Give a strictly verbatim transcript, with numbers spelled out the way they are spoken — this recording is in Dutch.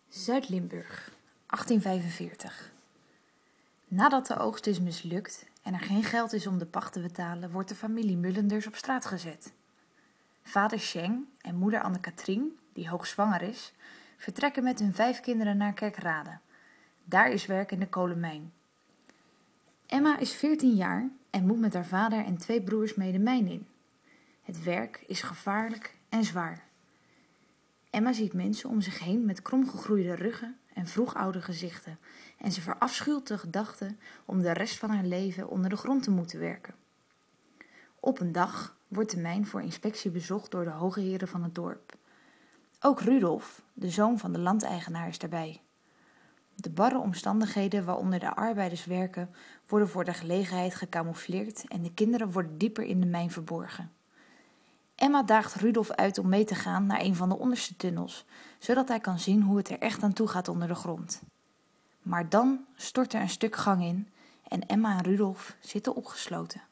Zuid-Limburg, achttien vijfenveertig. Nadat de oogst is mislukt en er geen geld is om de pacht te betalen, wordt de familie Mullenders op straat gezet. Vader Scheng en moeder Anne-Katrien, die hoogzwanger is, vertrekken met hun vijf kinderen naar Kerkrade. Daar is werk in de kolenmijn. Emma is veertien jaar en moet met haar vader en twee broers mee de mijn in. Het werk is gevaarlijk en zwaar. Emma ziet mensen om zich heen met kromgegroeide ruggen en vroegoude gezichten en ze verafschuwt de gedachte om de rest van haar leven onder de grond te moeten werken. Op een dag wordt de mijn voor inspectie bezocht door de hoge heren van het dorp. Ook Rudolf, de zoon van de landeigenaar, is daarbij. De barre omstandigheden waaronder de arbeiders werken worden voor de gelegenheid gecamoufleerd en de kinderen worden dieper in de mijn verborgen. Emma daagt Rudolf uit om mee te gaan naar een van de onderste tunnels, zodat hij kan zien hoe het er echt aan toe gaat onder de grond. Maar dan stort er een stuk gang in en Emma en Rudolf zitten opgesloten.